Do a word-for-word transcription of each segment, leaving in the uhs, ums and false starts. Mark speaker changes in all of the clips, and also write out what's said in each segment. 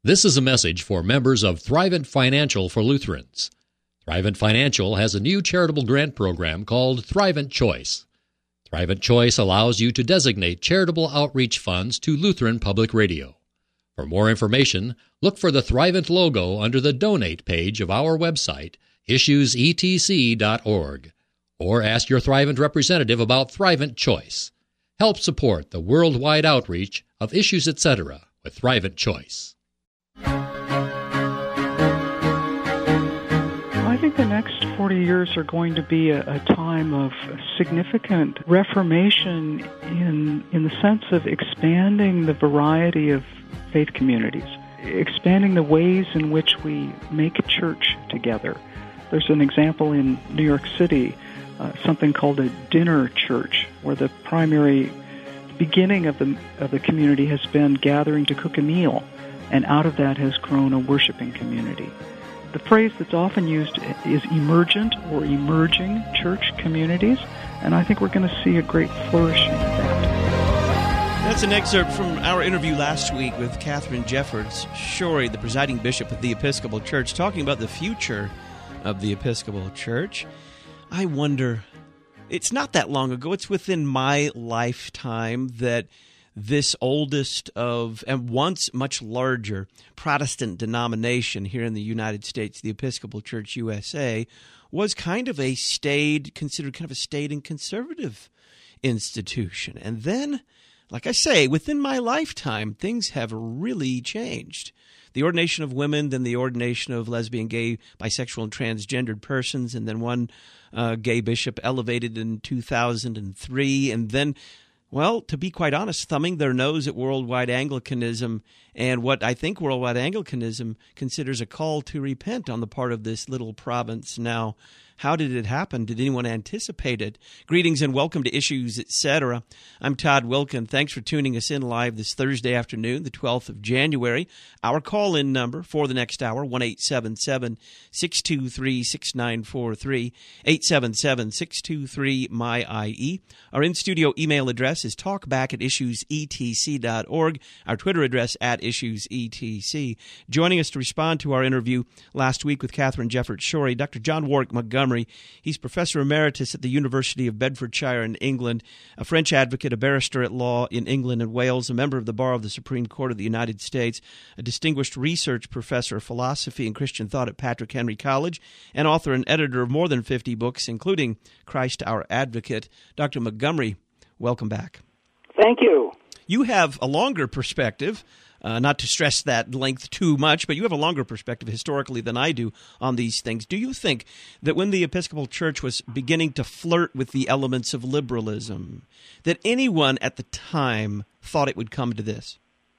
Speaker 1: This is a message for members of Thrivent Financial for Lutherans. Thrivent Financial has a new charitable grant program called Thrivent Choice. Thrivent Choice allows you to designate charitable outreach funds to Lutheran Public Radio. For more information, look for the Thrivent logo under the Donate page of our website, issues e t c dot org, or ask your Thrivent representative about Thrivent Choice. Help support the worldwide outreach of Issues Etc. with Thrivent Choice.
Speaker 2: I think the next forty years are going to be a, a time of significant reformation in in the sense of expanding the variety of faith communities, expanding the ways in which we make church together. There's an example in New York City, uh, something called a dinner church, where the primary beginning of the of the community has been gathering to cook a meal, and out of that has grown a worshiping community. The phrase that's often used is emergent or emerging church communities, and I think we're going to see a great flourishing of that.
Speaker 3: That's an excerpt from our interview last week with Katharine Jefferts Schori, the presiding bishop of the Episcopal Church, talking about the future of the Episcopal Church. I wonder, it's not that long ago, it's within my lifetime that this oldest of, and once much larger, Protestant denomination here in the United States, the Episcopal Church U S A, was kind of a staid, considered kind of a staid and conservative institution. And then, like I say, within my lifetime, things have really changed. The ordination of women, then the ordination of lesbian, gay, bisexual, and transgendered persons, and then one uh, gay bishop elevated in two thousand three, and then, well, to be quite honest, thumbing their nose at worldwide Anglicanism and what I think worldwide Anglicanism considers a call to repent on the part of this little province. Now, how did it happen? Did anyone anticipate it? Greetings and welcome to Issues, et cetera. I'm Todd Wilkin. Thanks for tuning us in live this Thursday afternoon, the twelfth of January. Our call-in number for the next hour, one eight seven seven, six two three, six nine four three, eight seven seven, six two three, M Y I E. Our in-studio email address is talkback at issues e t c dot org. Our Twitter address at issues e t c. Joining us to respond to our interview last week with Katharine Jefferts Schori, Doctor John Warwick Montgomery. He's Professor Emeritus at the University of Bedfordshire in England, a French advocate, a barrister at law in England and Wales, a member of the Bar of the Supreme Court of the United States, a distinguished research professor of philosophy and Christian thought at Patrick Henry College, and author and editor of more than fifty books, including Christ Our Advocate. Doctor Montgomery, welcome back.
Speaker 4: Thank you.
Speaker 3: You have a longer perspective. Uh, not to stress that length too much, but you have a longer perspective historically than I do on these things. Do you think that when the Episcopal Church was beginning to flirt with the elements of liberalism, that anyone at the time thought it would come to this?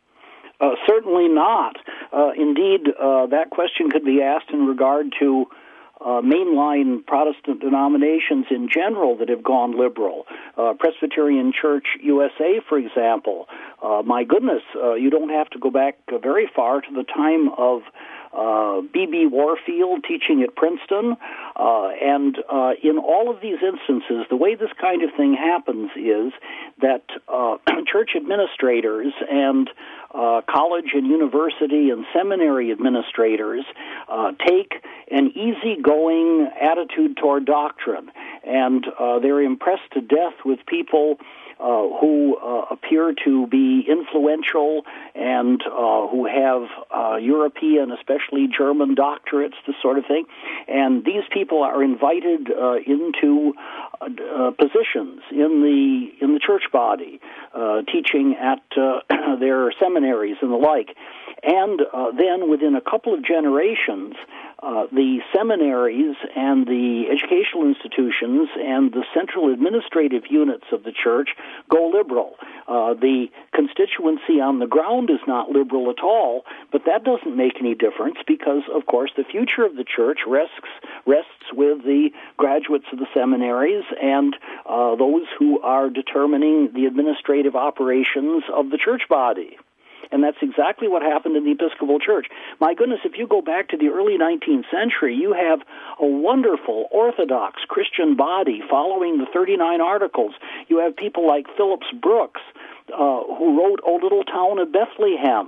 Speaker 4: Uh, certainly not. Uh, indeed, uh, that question could be asked in regard to Uh, mainline Protestant denominations in general that have gone liberal. Uh, Presbyterian Church U S A, for example. Uh, my goodness, uh, you don't have to go back uh, very far to the time of uh, B B Warfield teaching at Princeton. Uh, and uh, in all of these instances, the way this kind of thing happens is that uh, church administrators and Uh, college and university and seminary administrators uh, take an easygoing attitude toward doctrine, and uh, they're impressed to death with people uh, who uh, appear to be influential and uh, who have uh, European, especially German doctorates, this sort of thing. And these people are invited uh, into uh, uh, positions in the in the church body, uh, teaching at uh, their seminaries and the like. And uh, then within a couple of generations, uh, the seminaries and the educational institutions and the central administrative units of the church go liberal. Uh, the constituency on the ground is not liberal at all, but that doesn't make any difference because, of course, the future of the church rests rests with the graduates of the seminaries and uh, those who are determining the administrative operations of the church body. And that's exactly what happened in the Episcopal Church. My goodness, if you go back to the early nineteenth century, you have a wonderful Orthodox Christian body following the thirty-nine Articles. You have people like Phillips Brooks, uh, who wrote O Little Town of Bethlehem,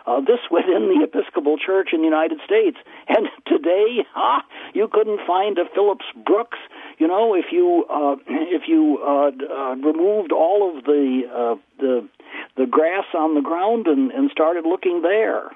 Speaker 4: Uh, this within the Episcopal Church in the United States. And today, ah, you couldn't find a Phillips Brooks. You know, if you uh, if you uh, uh, removed all of the uh, the the grass on the ground and, and started looking there.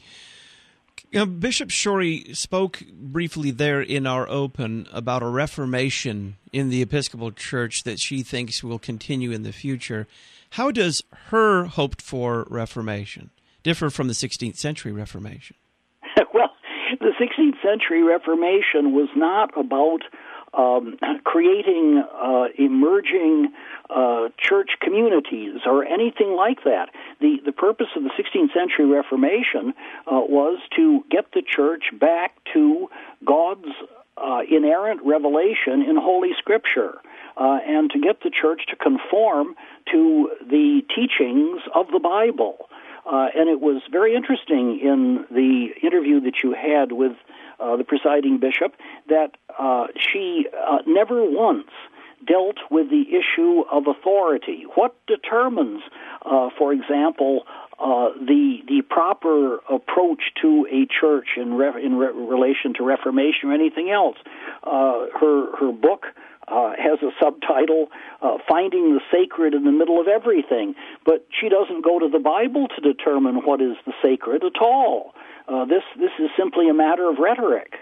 Speaker 3: Uh, Bishop Shorey spoke briefly there in our open about a reformation in the Episcopal Church that she thinks will continue in the future. How does her hoped-for reformation differ from the sixteenth century Reformation?
Speaker 4: Well, the sixteenth century Reformation was not about um, creating uh, emerging uh, church communities or anything like that. The the purpose of the sixteenth century Reformation uh, was to get the church back to God's uh, inerrant revelation in Holy Scripture, uh, and to get the church to conform to the teachings of the Bible. Uh, and it was very interesting in the interview that you had with uh, the presiding bishop that uh, she uh, never once dealt with the issue of authority. What determines, uh, for example, uh, the the proper approach to a church in re- in re- relation to Reformation or anything else? Uh, her her book Uh, has a subtitle, uh, Finding the Sacred in the Middle of Everything. But she doesn't go to the Bible to determine what is the sacred at all. Uh, this, this is simply a matter of rhetoric.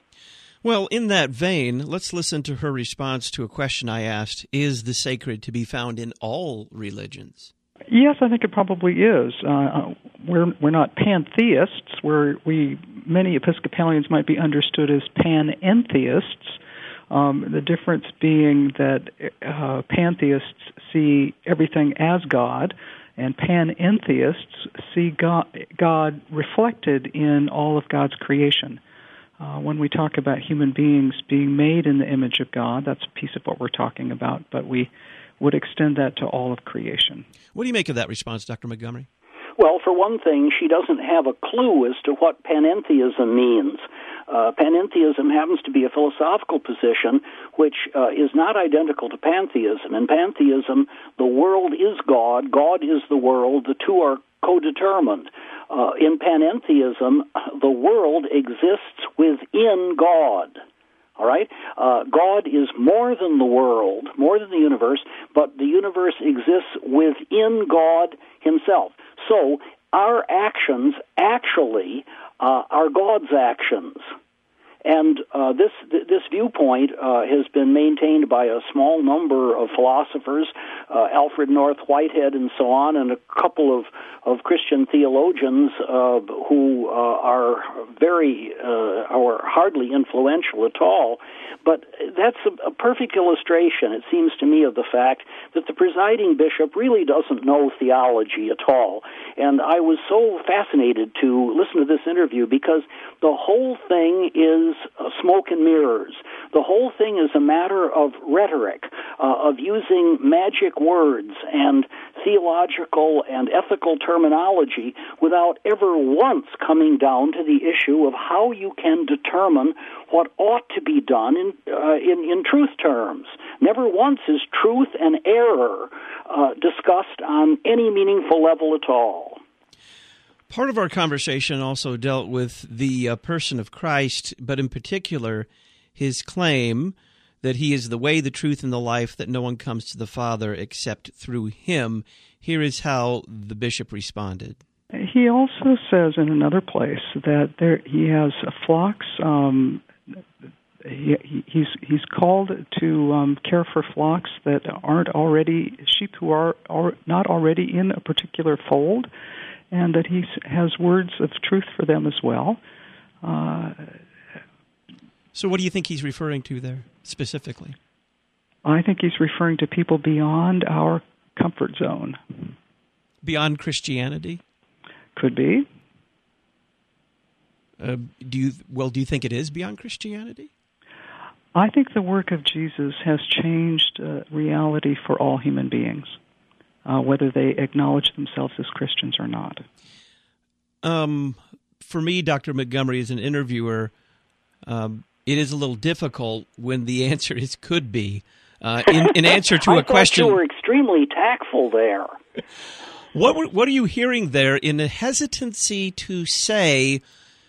Speaker 3: Well, in that vein, let's listen to her response to a question I asked. Is the sacred to be found in all religions?
Speaker 2: Yes, I think it probably is. Uh, we're we're not pantheists. We're, we many Episcopalians might be understood as panentheists. Um, the difference being that uh, pantheists see everything as God, and panentheists see God, God reflected in all of God's creation. Uh, when we talk about human beings being made in the image of God, that's a piece of what we're talking about, but we would extend that to all of creation.
Speaker 3: What do you make of that response, Doctor Montgomery?
Speaker 4: Well, for one thing, she doesn't have a clue as to what panentheism means. Uh, panentheism happens to be a philosophical position which uh, is not identical to pantheism. In pantheism, the world is God, God is the world, the two are codetermined. Uh, in panentheism, the world exists within God. All right? Uh, God is more than the world, more than the universe, but the universe exists within God himself. So our actions actually uh, are God's actions. And uh, this this viewpoint uh, has been maintained by a small number of philosophers, uh, Alfred North Whitehead and so on, and a couple of, of Christian theologians uh, who uh, are very, uh, or hardly influential at all. But that's a, a perfect illustration, it seems to me, of the fact that the presiding bishop really doesn't know theology at all. And I was so fascinated to listen to this interview because the whole thing is smoke and mirrors. The whole thing is a matter of rhetoric, uh, of using magic words and theological and ethical terminology without ever once coming down to the issue of how you can determine what ought to be done in uh, in, in truth terms. Never once is truth and error uh, discussed on any meaningful level at all.
Speaker 3: Part of our conversation also dealt with the uh, person of Christ, but in particular, his claim that he is the way, the truth, and the life, that no one comes to the Father except through him. Here is how the bishop responded.
Speaker 2: He also says in another place that there he has flocks. Um, he, he's he's called to um, care for flocks that aren't already sheep who are, are not already in a particular fold, and that he has words of truth for them as well. Uh,
Speaker 3: so what do you think he's referring to there, specifically?
Speaker 2: I think he's referring to people beyond our comfort zone.
Speaker 3: Beyond Christianity?
Speaker 2: Could be.
Speaker 3: Uh, do you well, do you think it is beyond Christianity?
Speaker 2: I think the work of Jesus has changed uh, reality for all human beings, uh, whether they acknowledge themselves as Christians or not.
Speaker 3: Um, for me, Doctor Montgomery, as an interviewer, um, it is a little difficult when the answer is "could be." Uh, in, in answer to
Speaker 4: I
Speaker 3: a question,
Speaker 4: you were extremely tactful there.
Speaker 3: What what are you hearing there in a hesitancy to say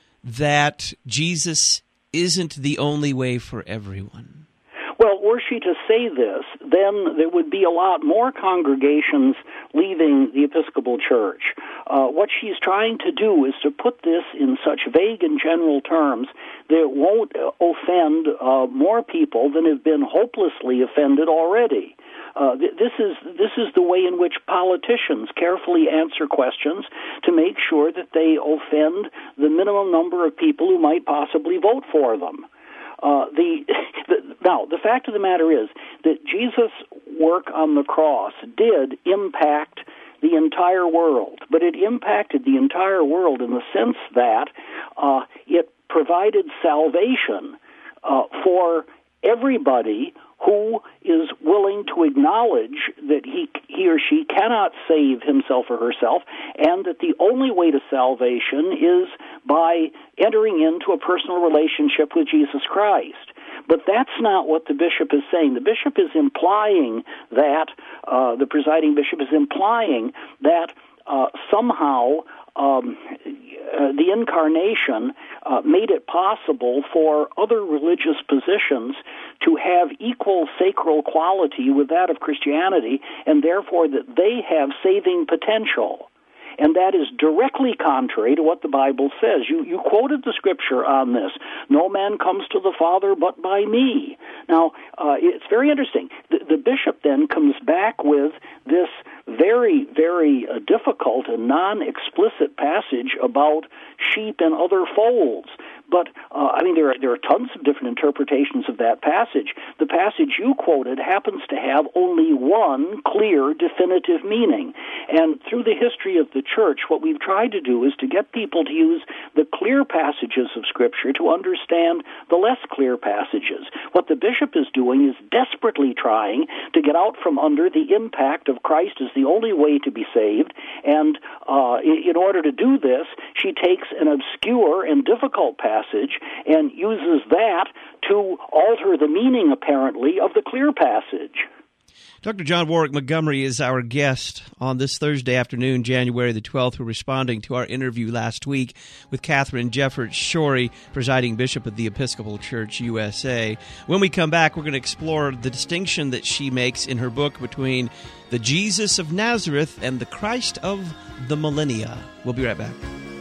Speaker 3: that Jesus isn't the only way for everyone?
Speaker 4: Well, were she to say this, then there would be a lot more congregations leaving the Episcopal Church. Uh, what she's trying to do is to put this in such vague and general terms that it won't offend uh, more people than have been hopelessly offended already. Uh, th- this is this is the way in which politicians carefully answer questions to make sure that they offend the minimum number of people who might possibly vote for them. Uh, the, the now, the fact of the matter is that Jesus' work on the cross did impact the entire world, but it impacted the entire world in the sense that uh, it provided salvation uh, for everybody who is willing to acknowledge that he he or she cannot save himself or herself, and that the only way to salvation is by entering into a personal relationship with Jesus Christ. But that's not what the bishop is saying. The bishop is implying that, uh, the presiding bishop is implying that uh, somehow Um, uh, the incarnation uh, made it possible for other religious positions to have equal sacral quality with that of Christianity, and therefore that they have saving potential. And that is directly contrary to what the Bible says. You, you quoted the scripture on this. No man comes to the Father but by me. Now, uh, it's very interesting. The, the bishop then comes back with this very, very uh, difficult and non-explicit passage about sheep and other folds. But, uh, I mean, there are, there are tons of different interpretations of that passage. The passage you quoted happens to have only one clear, definitive meaning. And through the history of the church, what we've tried to do is to get people to use the clear passages of Scripture to understand the less clear passages. What the bishop is doing is desperately trying to get out from under the impact of Christ as the only way to be saved. And uh, in order to do this, she takes an obscure and difficult passage and uses that to alter the meaning, apparently, of the clear passage.
Speaker 3: Doctor John Warwick Montgomery is our guest on this Thursday afternoon, January the twelfth. We're responding to our interview last week with Katharine Jefferts Schori, presiding bishop of the Episcopal Church U S A. When we come back, we're going to explore the distinction that she makes in her book between the Jesus of Nazareth and the Christ of the millennia. We'll be right back.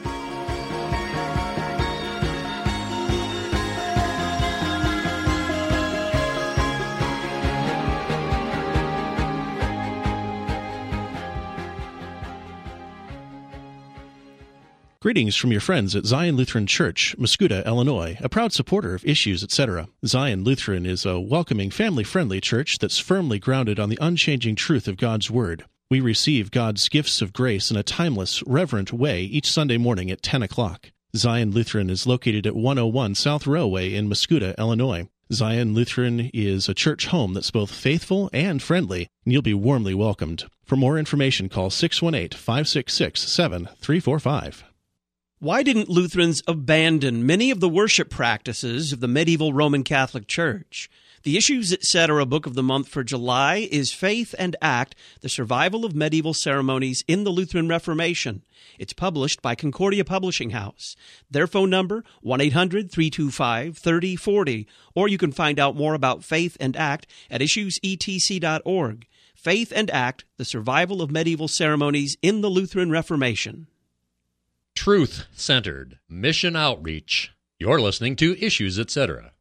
Speaker 5: Greetings from your friends at Zion Lutheran Church, Muscuda, Illinois, a proud supporter of Issues, et cetera. Zion Lutheran is a welcoming, family-friendly church that's firmly grounded on the unchanging truth of God's Word. We receive God's gifts of grace in a timeless, reverent way each Sunday morning at ten o'clock. Zion Lutheran is located at one oh one South Railway in Muscuda, Illinois. Zion Lutheran is a church home that's both faithful and friendly, and you'll be warmly welcomed. For more information, call six one eight, five six six, seven three four five.
Speaker 3: Why didn't Lutherans abandon many of the worship practices of the medieval Roman Catholic Church? The Issues, et cetera. Book of the month for July is Faith and Act, the Survival of Medieval Ceremonies in the Lutheran Reformation. It's published by Concordia Publishing House. Their phone number, one eight hundred, three two five, three oh four oh, or you can find out more about Faith and Act at issues e t c dot org. Faith and Act, the Survival of Medieval Ceremonies in the Lutheran Reformation.
Speaker 1: Truth-centered mission outreach. You're listening to Issues, et cetera.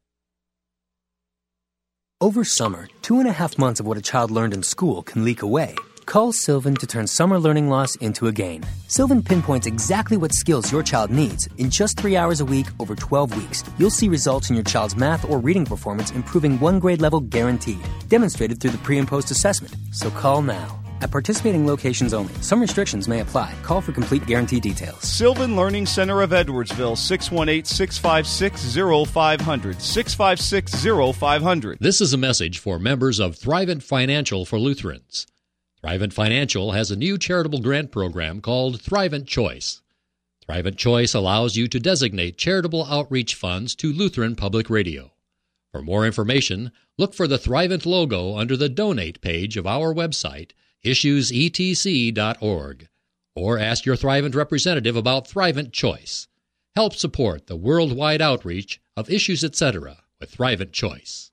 Speaker 6: Over summer, two and a half months of what a child learned in school can leak away. Call Sylvan to turn summer learning loss into a gain. Sylvan pinpoints exactly what skills your child needs. In just three hours a week, over twelve weeks, you'll see results in your child's math or reading performance improving one grade level guaranteed. Demonstrated through the pre and post assessment. So call now. At participating locations only. Some restrictions may apply. Call for complete guarantee details.
Speaker 7: Sylvan Learning Center of Edwardsville, six one eight, six five six, zero five zero zero, six five six, zero five zero zero.
Speaker 1: This is a message for members of Thrivent Financial for Lutherans. Thrivent Financial has a new charitable grant program called Thrivent Choice. Thrivent Choice allows you to designate charitable outreach funds to Lutheran Public Radio. For more information, look for the Thrivent logo under the Donate page of our website, issues e t c dot org, or ask your Thrivent representative about Thrivent Choice. Help support the worldwide outreach of Issues Etc. with Thrivent Choice.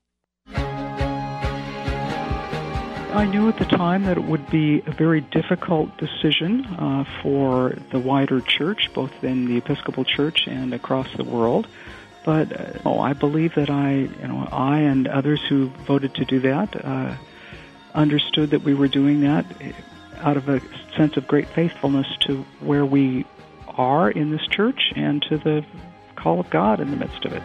Speaker 2: I knew at the time that it would be a very difficult decision uh, for the wider church, both in the Episcopal Church and across the world. But uh, oh, I believe that I, you know, I and others who voted to do that uh, understood that we were doing that out of a sense of great faithfulness to where we are in this church and to the call of God in the midst of it.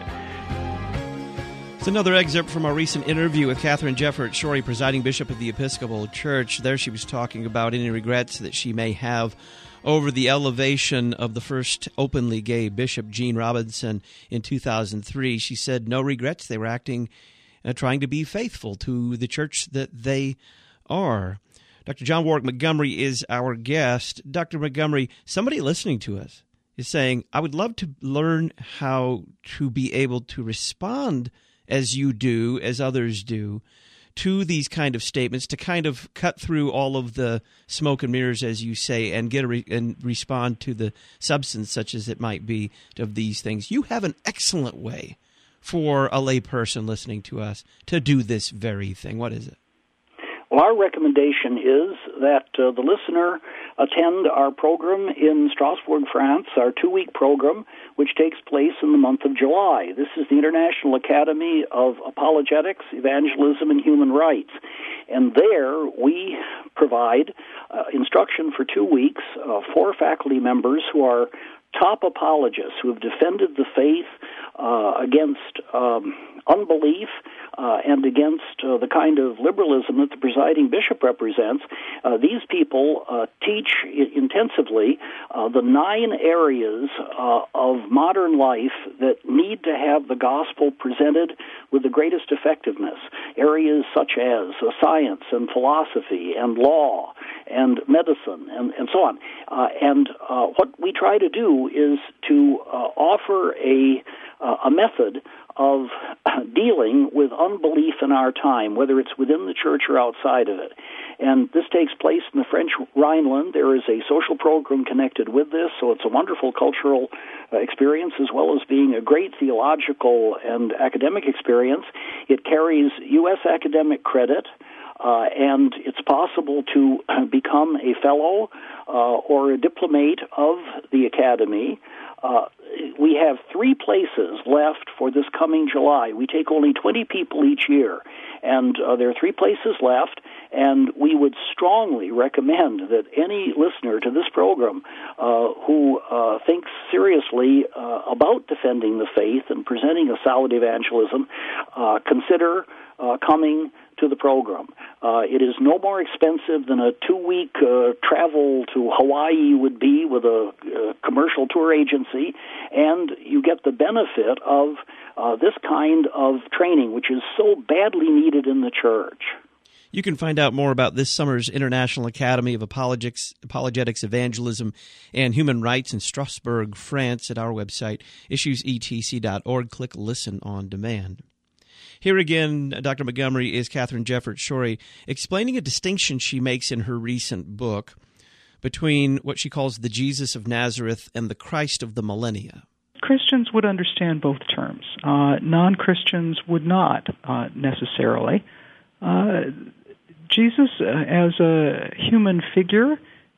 Speaker 3: It's another excerpt from our recent interview with Katharine Jefferts Schori, presiding bishop of the Episcopal Church. There she was talking about any regrets that she may have over the elevation of the first openly gay bishop, Gene Robinson, in two thousand three. She said no regrets. They were acting, uh, trying to be faithful to the church that they are. Doctor John Warwick Montgomery is our guest. Doctor Montgomery, somebody listening to us is saying, I would love to learn how to be able to respond as you do, as others do, to these kind of statements, to kind of cut through all of the smoke and mirrors, as you say, and get a re- and respond to the substance, such as it might be, of these things. You have an excellent way for a lay person listening to us to do this very thing. What is it?
Speaker 4: Well, our recommendation is that uh, the listener attend our program in Strasbourg, France, our two-week program, which takes place in the month of July. This is the International Academy of Apologetics, Evangelism, and Human Rights. And there we provide uh, instruction for two weeks, uh, four faculty members who are top apologists who have defended the faith uh, against um, unbelief uh, and against uh, the kind of liberalism that the presiding bishop represents. Uh, these people uh, teach I- intensively uh, the nine areas uh, of modern life that need to have the gospel presented with the greatest effectiveness. Areas such as uh, science and philosophy and law and medicine and, and so on. Uh, and uh, what we try to do is to uh, offer a uh, a method of dealing with unbelief in our time, whether it's within the church or outside of it. And this takes place in the French Rhineland. There is a social program connected with this, so it's a wonderful cultural uh, experience as well as being a great theological and academic experience. It carries U S academic credit, uh, and it's possible to become a fellow uh, or a diplomate of the Academy. Uh, we have three places left for this coming July. We take only twenty people each year, and uh, there are three places left, and we would strongly recommend that any listener to this program uh, who uh, thinks seriously uh, about defending the faith and presenting a solid evangelism uh, consider uh, coming to the program. Uh, it is no more expensive than a two-week uh, travel to Hawaii would be with a uh, commercial tour agency, and you get the benefit of uh, this kind of training, which is so badly needed in the church.
Speaker 3: You can find out more about this summer's International Academy of Apologetics, Apologetics, Evangelism, and Human Rights in Strasbourg, France at our website, issues e t c dot org. Click Listen on Demand. Here again, Doctor Montgomery, is Katharine Jefferts Schori explaining a distinction she makes in her recent book between what she calls the Jesus of Nazareth and the Christ of the millennia.
Speaker 2: Christians would understand both terms. Uh, non-Christians would not uh, necessarily. Uh, Jesus, uh, as a human figure,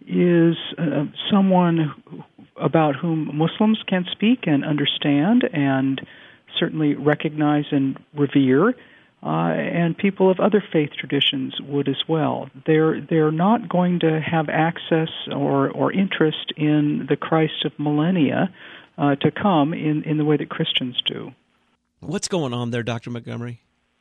Speaker 2: is uh, someone who, about whom Muslims can speak and understand and certainly recognize and revere, uh, and people of other faith traditions would as well. They're they're not going to have access or, or interest in the Christ of millennia uh, to come in, in the way that Christians do.
Speaker 3: What's going on there, Doctor Montgomery?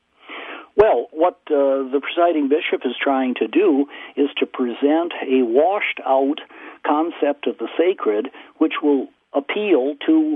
Speaker 4: Well, what uh, the presiding bishop is trying to do is to present a washed-out concept of the sacred, which will appeal to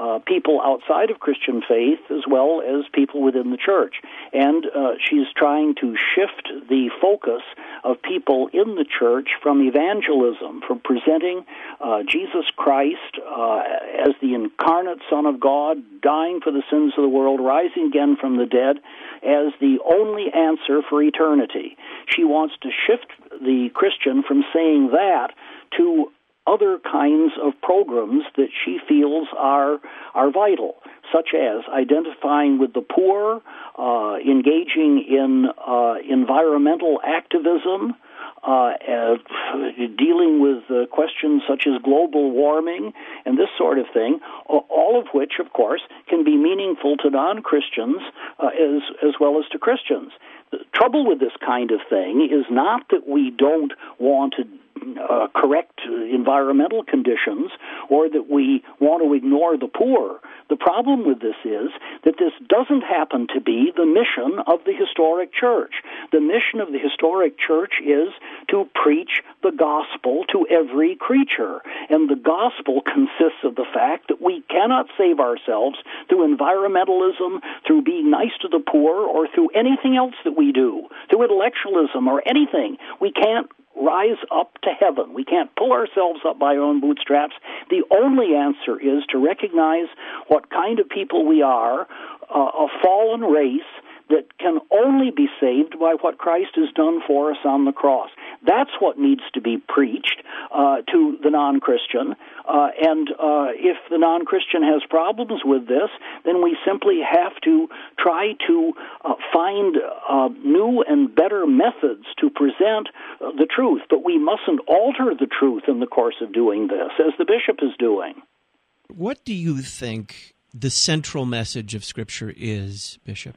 Speaker 4: uh, people outside of Christian faith as well as people within the church. And uh, she's trying to shift the focus of people in the church from evangelism, from presenting uh, Jesus Christ uh, as the incarnate Son of God, dying for the sins of the world, rising again from the dead, as the only answer for eternity. She wants to shift the Christian from saying that to other kinds of programs that she feels are are vital, such as identifying with the poor, uh, engaging in uh, environmental activism, uh, uh, dealing with uh, questions such as global warming and this sort of thing, all of which, of course, can be meaningful to non-Christians uh, as as well as to Christians. The trouble with this kind of thing is not that we don't want to Uh, correct environmental conditions or that we want to ignore the poor. The problem with this is that this doesn't happen to be the mission of the historic church. The mission of the historic church is to preach the gospel to every creature. And the gospel consists of the fact that we cannot save ourselves through environmentalism, through being nice to the poor, or through anything else that we do, through intellectualism or anything. We can't rise up to heaven. We can't pull ourselves up by our own bootstraps. The only answer is to recognize what kind of people we are, uh, a fallen race that can only be saved by what Christ has done for us on the cross. That's what needs to be preached uh, to the non-Christian. Uh, and uh, if the non-Christian has problems with this, then we simply have to try to uh, find uh, new and better methods to present uh, the truth. But we mustn't alter the truth in the course of doing this, as the bishop is doing.
Speaker 3: What do you think the central message of Scripture is, Bishop?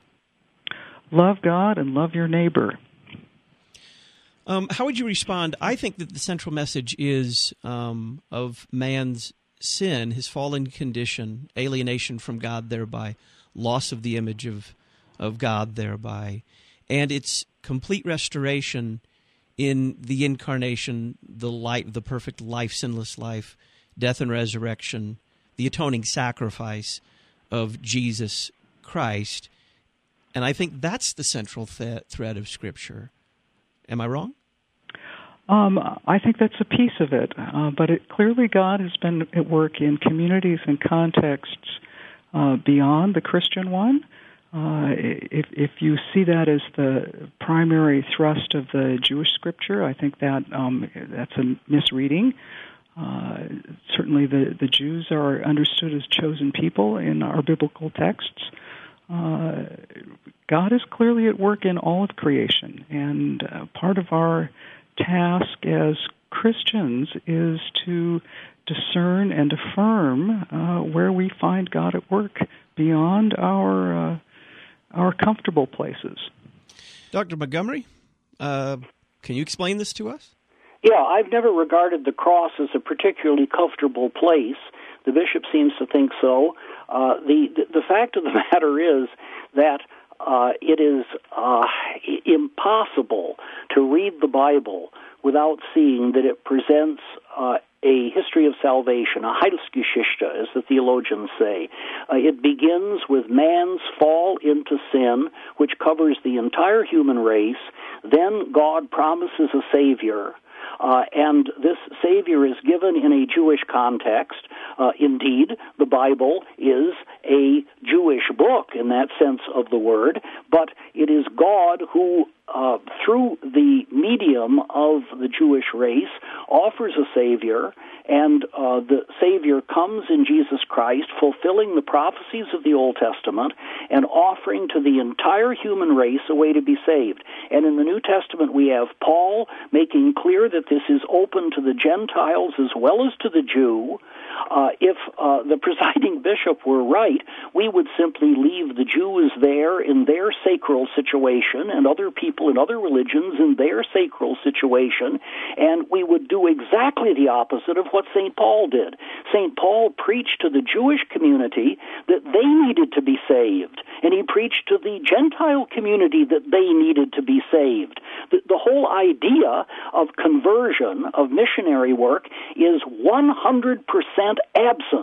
Speaker 2: Love God and love your neighbor.
Speaker 3: Um, how would you respond? I think that the central message is um, of man's sin, his fallen condition, alienation from God thereby, loss of the image of, of God thereby, and its complete restoration in the incarnation, the light, the perfect life, sinless life, death and resurrection, the atoning sacrifice of Jesus Christ. And I think that's the central th- thread of Scripture. Am I wrong?
Speaker 2: Um, I think that's a piece of it. Uh, but it, clearly God has been at work in communities and contexts uh, beyond the Christian one. Uh, if, if you see that as the primary thrust of the Jewish Scripture, I think that um, that's a misreading. Uh, certainly the, the Jews are understood as chosen people in our biblical texts. Uh, God is clearly at work in all of creation, and uh, part of our task as Christians is to discern and affirm uh, where we find God at work beyond our uh, our comfortable places.
Speaker 3: Doctor Montgomery, uh, can you explain this to us?
Speaker 4: Yeah, I've never regarded the cross as a particularly comfortable place. The bishop seems to think so. Uh, the, the the fact of the matter is that uh, it is uh, impossible to read the Bible without seeing that it presents uh, a history of salvation, a Heilsgeschichte, as the theologians say. Uh, it begins with man's fall into sin, which covers the entire human race. Then God promises a Savior. Uh, and this Savior is given in a Jewish context. Uh, indeed, the Bible is a Jewish book in that sense of the word, but it is God who, uh, through the medium of the Jewish race, offers a Savior, and uh, the Savior comes in Jesus Christ, fulfilling the prophecies of the Old Testament and offering to the entire human race a way to be saved. And in the New Testament, we have Paul making clear that this is open to the Gentiles as well as to the Jew. Uh, if uh, the presiding bishop were right, we would simply leave the Jews there in their sacral situation and other people in other religions in their sacral situation, and we would do exactly the opposite of what Saint Paul did. Saint Paul preached to the Jewish community that they needed to be saved, and he preached to the Gentile community that they needed to be saved. The, the whole idea of conversion, of missionary work, is one hundred percent absent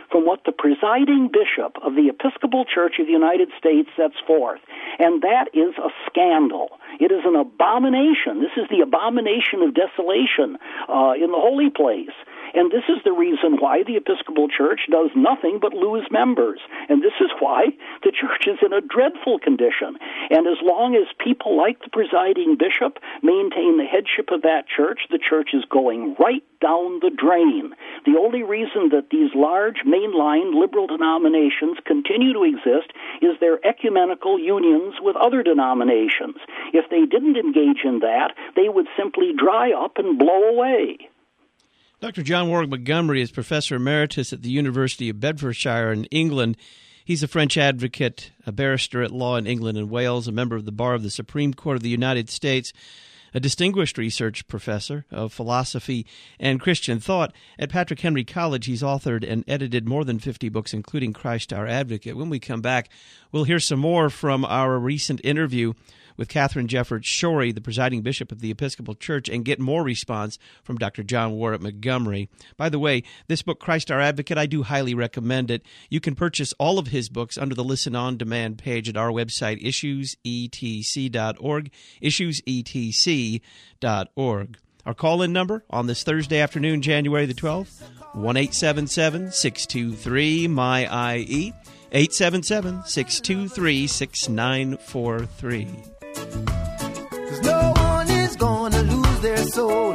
Speaker 4: from what the presiding bishop of the Episcopal Church of the United States sets forth, and that is a scandal. It is an abomination. This is the abomination of desolation uh, in the holy place. And this is the reason why the Episcopal Church does nothing but lose members. And this is why the church is in a dreadful condition. And as long as people like the presiding bishop maintain the headship of that church, the church is going right down the drain. The only reason that these large mainline liberal denominations continue to exist is their ecumenical unions with other denominations. If they didn't engage in that, they would simply dry up and blow away.
Speaker 3: Doctor John Warwick Montgomery is Professor Emeritus at the University of Bedfordshire in England. He's a French advocate, a barrister at law in England and Wales, a member of the Bar of the Supreme Court of the United States, a distinguished research professor of philosophy and Christian thought. At Patrick Henry College, he's authored and edited more than fifty books, including Christ Our Advocate. When we come back, we'll hear some more from our recent interview with Katharine Jefferts Schori, the presiding bishop of the Episcopal Church, and get more response from Doctor John Warwick Montgomery. By the way, this book, Christ Our Advocate, I do highly recommend it. You can purchase all of his books under the Listen On Demand page at our website, issues e t c dot org, issues e t c dot org. Our call-in number on this Thursday afternoon, January the twelfth, one eight seven seven, six two three, M Y I E, eight seven seven, six two three, six nine four three.
Speaker 8: 'Cause no one is gonna lose their soul.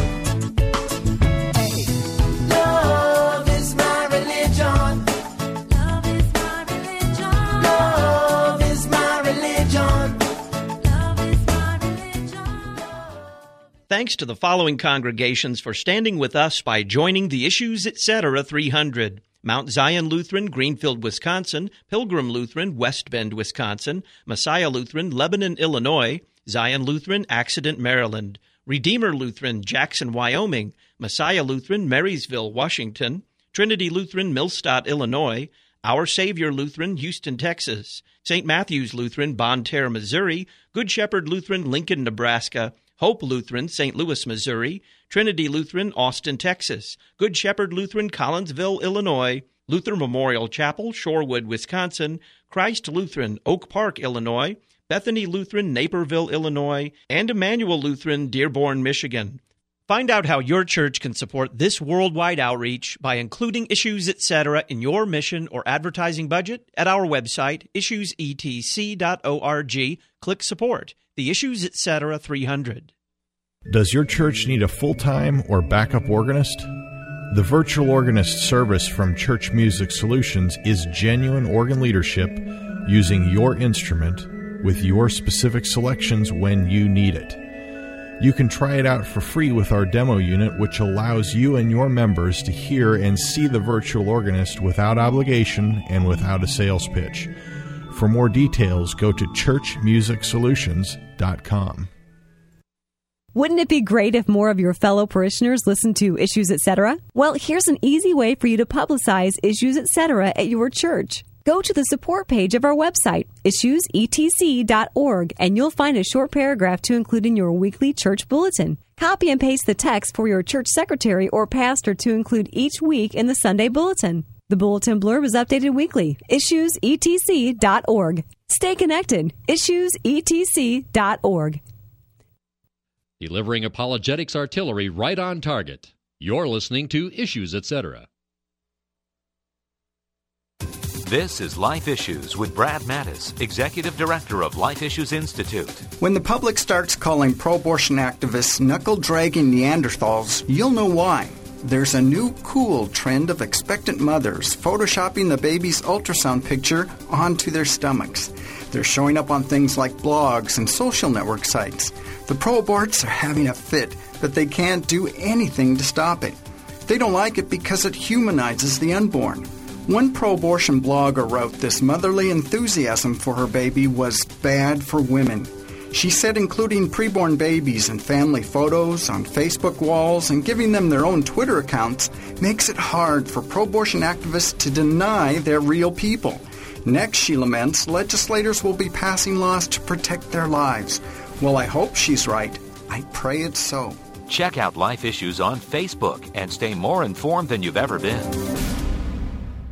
Speaker 8: Hey. Love is my religion. Love is my religion. Love is my religion. Love is my religion.
Speaker 3: Thanks to the following congregations for standing with us by joining the Issues Etc. three hundred. Mount Zion Lutheran, Greenfield, Wisconsin; Pilgrim Lutheran, West Bend, Wisconsin; Messiah Lutheran, Lebanon, Illinois; Zion Lutheran, Accident, Maryland; Redeemer Lutheran, Jackson, Wyoming; Messiah Lutheran, Marysville, Washington; Trinity Lutheran, Millstadt, Illinois; Our Savior Lutheran, Houston, Texas; Saint Matthew's Lutheran, Bonne Terre, Missouri; Good Shepherd Lutheran, Lincoln, Nebraska; Hope Lutheran, Saint Louis, Missouri; Trinity Lutheran, Austin, Texas; Good Shepherd Lutheran, Collinsville, Illinois; Luther Memorial Chapel, Shorewood, Wisconsin; Christ Lutheran, Oak Park, Illinois; Bethany Lutheran, Naperville, Illinois; and Emmanuel Lutheran, Dearborn, Michigan. Find out how your church can support this worldwide outreach by including Issues Etc. in your mission or advertising budget at our website, issues e t c dot org. Click Support. The Issues Etc. three hundred.
Speaker 9: Does your church need a full-time or backup organist? The virtual organist service from Church Music Solutions is genuine organ leadership using your instrument with your specific selections when you need it. You can try it out for free with our demo unit, which allows you and your members to hear and see the virtual organist without obligation and without a sales pitch. For more details, go to church music solutions dot com.
Speaker 10: Wouldn't it be great if more of your fellow parishioners listened to Issues Etc.? Well, here's an easy way for you to publicize Issues Etc. at your church. Go to the support page of our website, issues e t c dot org, and you'll find a short paragraph to include in your weekly church bulletin. Copy and paste the text for your church secretary or pastor to include each week in the Sunday bulletin. The bulletin blurb is updated weekly. issues e t c dot org. Stay connected. issues e t c dot org.
Speaker 1: Delivering apologetics artillery right on target. You're listening to Issues Etc.
Speaker 11: This is Life Issues with Brad Mattis, Executive Director of Life Issues Institute.
Speaker 12: When the public starts calling pro-abortion activists knuckle-dragging Neanderthals, you'll know why. There's a new cool trend of expectant mothers photoshopping the baby's ultrasound picture onto their stomachs. They're showing up on things like blogs and social network sites. The pro-aborts are having a fit, but they can't do anything to stop it. They don't like it because it humanizes the unborn. One pro-abortion blogger wrote this motherly enthusiasm for her baby was bad for women. She said including preborn babies and family photos on Facebook walls and giving them their own Twitter accounts makes it hard for pro-abortion activists to deny they're real people. Next, she laments, legislators will be passing laws to protect their lives. Well, I hope she's right. I pray it's so.
Speaker 11: Check out Life Issues on Facebook and stay more informed than you've ever been.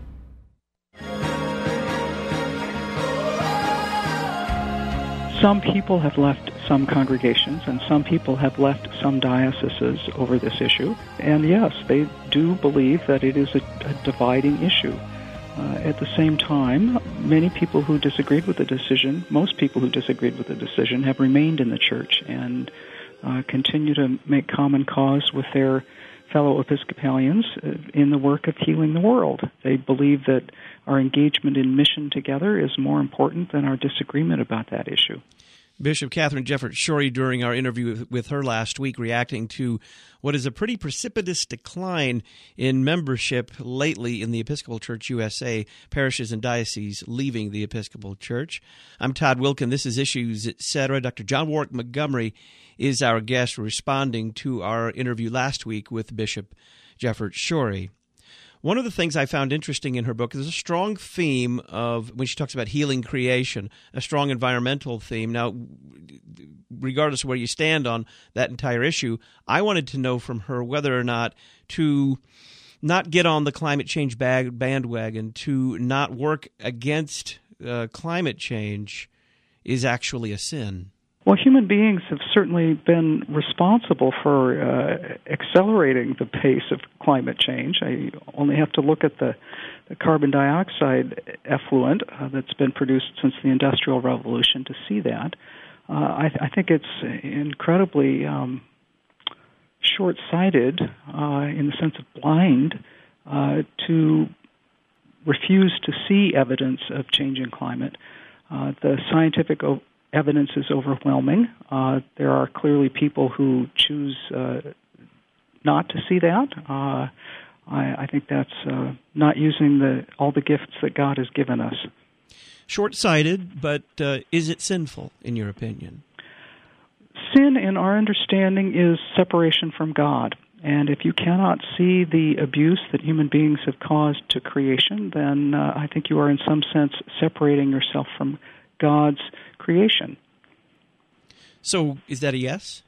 Speaker 2: some people have left some congregations and some people have left some dioceses over this issue. And yes, they do believe that it is a, a dividing issue. Uh, at the same time, many people who disagreed with the decision, most people who disagreed with the decision, have remained in the church and uh, continue to make common cause with their fellow Episcopalians in the work of healing the world. They believe that our engagement in mission together is more important than our disagreement about that issue.
Speaker 3: Bishop Katharine Jefferts Schori, during our interview with her last week, reacting to what is a pretty precipitous decline in membership lately in the Episcopal Church U S A, parishes and dioceses leaving the Episcopal Church. I'm Todd Wilkin. This is Issues, et cetera. Doctor John Warwick Montgomery is our guest, responding to our interview last week with Bishop Jefferts Schori. One of the things I found interesting in her book is a strong theme of, when she talks about healing creation, a strong environmental theme. Now, regardless of where you stand on that entire issue, I wanted to know from her whether or not to not get on the climate change bag, bandwagon, to not work against uh, climate change is actually a sin.
Speaker 2: Well, human beings have certainly been responsible for uh, accelerating the pace of climate change. I only have to look at the, the carbon dioxide effluent uh, that's been produced since the Industrial Revolution to see that. Uh, I, th- I think it's incredibly um, short-sighted, uh, in the sense of blind, uh, to refuse to see evidence of changing climate. Uh, the scientific o- evidence is overwhelming. Uh, there are clearly people who choose uh, not to see that. Uh, I, I think that's uh, not using the all the gifts that God has given us.
Speaker 3: Short-sighted, but uh, is it sinful, in your opinion?
Speaker 2: Sin, in our understanding, is separation from God. And if you cannot see the abuse that human beings have caused to creation, then uh, I think you are in some sense separating yourself from God's creation.
Speaker 3: So is that a yes?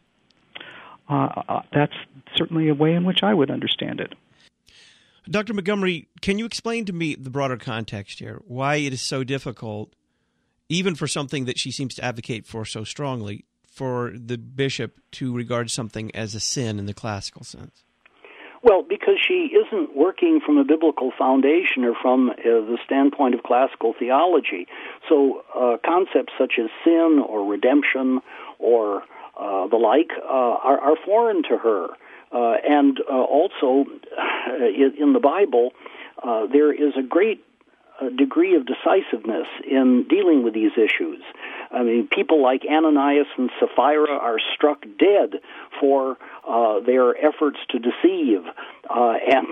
Speaker 2: Uh, uh, that's certainly a way in which I would understand it.
Speaker 3: Doctor Montgomery, can you explain to me the broader context here, why it is so difficult, even for something that she seems to advocate for so strongly, for the bishop to regard something as a sin in the classical sense?
Speaker 4: Well, because she isn't working from a biblical foundation or from uh, the standpoint of classical theology. So uh, concepts such as sin or redemption or uh, the like uh, are, are foreign to her. Uh, and uh, also, uh, in the Bible, uh, there is a great uh, degree of decisiveness in dealing with these issues. I mean, people like Ananias and Sapphira are struck dead for uh, their efforts to deceive, uh, and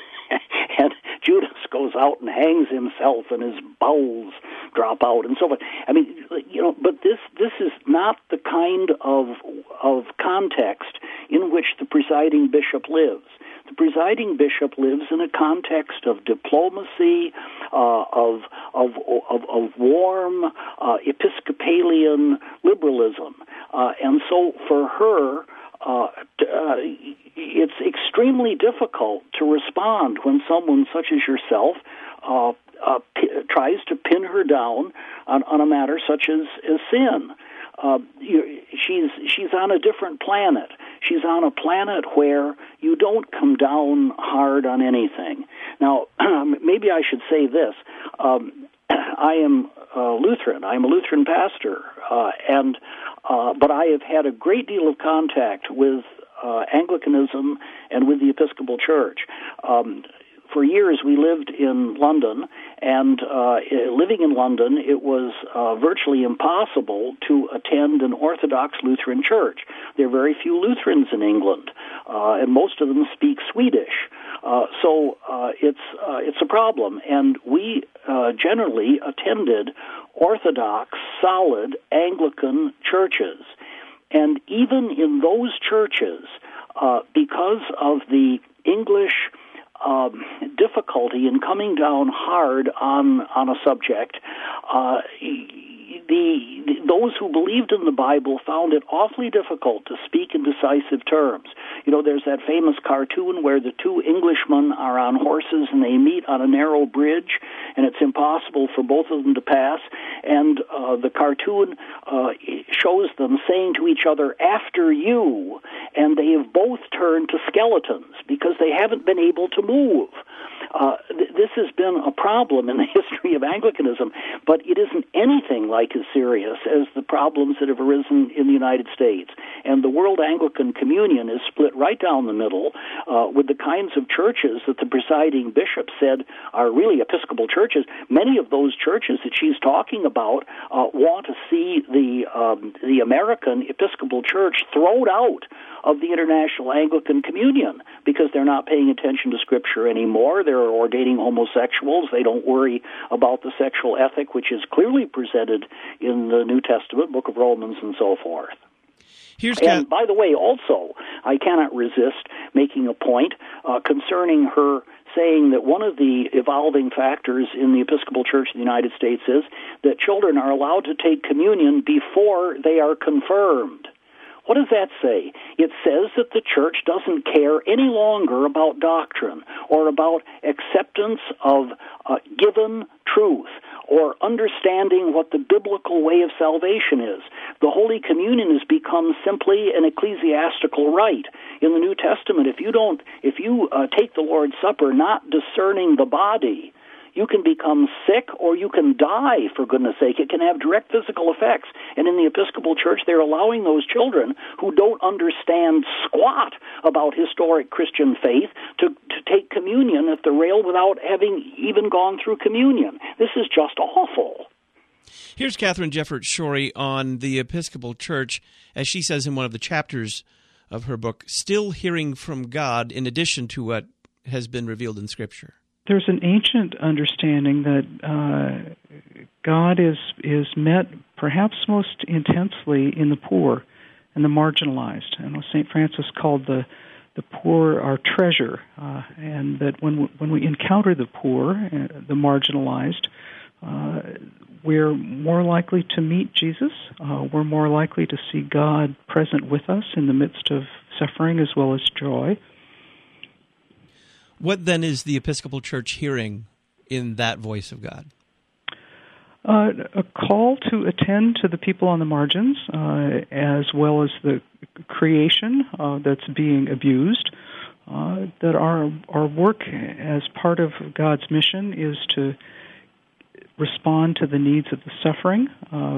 Speaker 4: and Judas goes out and hangs himself, and his bowels drop out, and so forth. I mean, you know, but this this is not the kind of of context in which the presiding bishop lives. The presiding bishop lives in a context of diplomacy, uh, of, of of of warm uh, Episcopalian liberalism, uh, and so for her, uh, uh, it's extremely difficult to respond when someone such as yourself uh, uh, p- tries to pin her down on, on a matter such as, as sin. Uh, you, she's she's on a different planet. She's on a planet where you don't come down hard on anything. Now, maybe I should say this. Um, I am uh, Lutheran. I'm a Lutheran pastor, uh, and uh, but I have had a great deal of contact with uh, Anglicanism and with the Episcopal Church. Um, For years, we lived in London, and uh, living in London, it was uh, virtually impossible to attend an Orthodox Lutheran church. There are very few Lutherans in England, uh, and most of them speak Swedish. Uh, so uh, it's uh, it's a problem, and we uh, generally attended Orthodox, solid Anglican churches. And even in those churches, uh, because of the English Um, difficulty in coming down hard on on a subject, uh, the, the those who believed in the Bible found it awfully difficult to speak in decisive terms. You know, there's that famous cartoon where the two Englishmen are on horses and they meet on a narrow bridge, and it's impossible for both of them to pass. and uh, the cartoon uh, shows them saying to each other, "After you," and they have both turned to skeletons because they haven't been able to move. Uh, th- this has been a problem in the history of Anglicanism, but it isn't anything like as serious as the problems that have arisen in the United States. And the World Anglican Communion is split right down the middle uh, with the kinds of churches that the presiding bishop said are really Episcopal churches. Many of those churches that she's talking about uh, want to see the um, the American Episcopal Church thrown out of the International Anglican Communion because they're not paying attention to Scripture anymore. They're ordaining homosexuals. They don't worry about the sexual ethic, which is clearly presented in the New Testament, Book of Romans, and so forth.
Speaker 3: Here's
Speaker 4: and by the way, also, I cannot resist making a point uh, concerning her saying that one of the evolving factors in the Episcopal Church of the United States is that children are allowed to take communion before they are confirmed. What does that say? It says that the church doesn't care any longer about doctrine or about acceptance of uh, given truth or understanding what the biblical way of salvation is. The Holy Communion has become simply an ecclesiastical rite. In the New Testament, if you don't, if you uh, take the Lord's Supper not discerning the body, you can become sick or you can die, for goodness sake. It can have direct physical effects. And in the Episcopal Church, they're allowing those children who don't understand squat about historic Christian faith to, to take communion at the rail without having even gone through communion. This is just awful.
Speaker 3: Here's Katharine Jefferts Schori on the Episcopal Church, as she says in one of the chapters of her book, still hearing from God in addition to what has been revealed in Scripture.
Speaker 2: There's an ancient understanding that uh, God is is met perhaps most intensely in the poor and the marginalized. And Saint Francis called the the poor our treasure, uh, and that when we, when we encounter the poor, uh, the marginalized, uh, we're more likely to meet Jesus. Uh, we're more likely to see God present with us in the midst of suffering as well as joy.
Speaker 3: What then is the Episcopal Church hearing in that voice of God?
Speaker 2: Uh, a call to attend to the people on the margins, uh, as well as the creation uh, that's being abused. Uh, that our our work as part of God's mission is to respond to the needs of the suffering uh,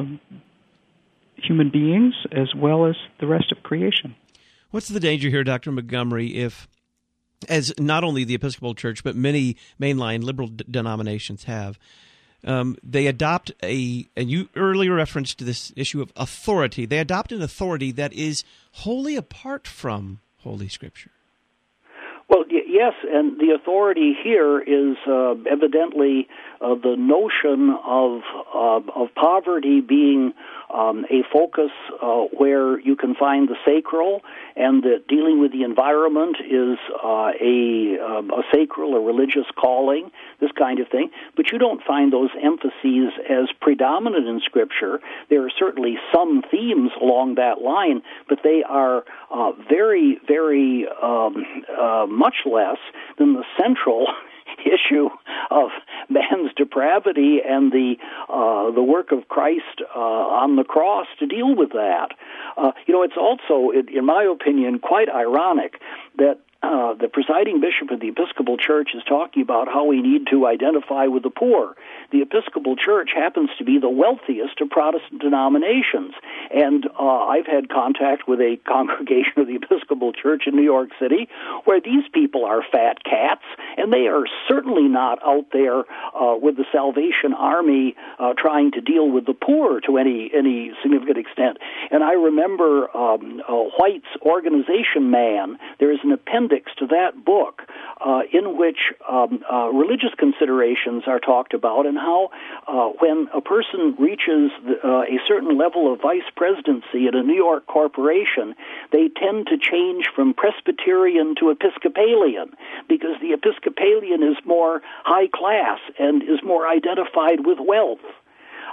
Speaker 2: human beings as well as the rest of creation.
Speaker 3: What's the danger here, Doctor Montgomery, if, as not only the Episcopal Church, but many mainline liberal d- denominations have, um, they adopt a, and you earlier referenced to this issue of authority, they adopt an authority that is wholly apart from Holy Scripture?
Speaker 4: Well, y- yes, and the authority here is uh, evidently uh, the notion of uh, of poverty being um, a focus uh, where you can find the sacral, and that dealing with the environment is uh, a um, a sacral or religious calling, this kind of thing. But you don't find those emphases as predominant in Scripture. There are certainly some themes along that line, but they are uh, very, very um, uh, much less than the central issue of man's depravity and the uh, the work of Christ uh, on the cross to deal with that. Uh, you know, it's also, in my opinion, quite ironic that uh, the presiding bishop of the Episcopal Church is talking about how we need to identify with the poor. The Episcopal Church happens to be the wealthiest of Protestant denominations, and uh, I've had contact with a congregation of the Episcopal Church in New York City where these people are fat cats, and they are certainly not out there uh, with the Salvation Army uh, trying to deal with the poor to any any significant extent. And I remember um, uh, White's Organization Man. There is an appendix to that book uh, in which um, uh, religious considerations are talked about, and how uh, when a person reaches the, uh, a certain level of vice presidency at a New York corporation, they tend to change from Presbyterian to Episcopalian, because the Episcopalian is more high class and is more identified with wealth.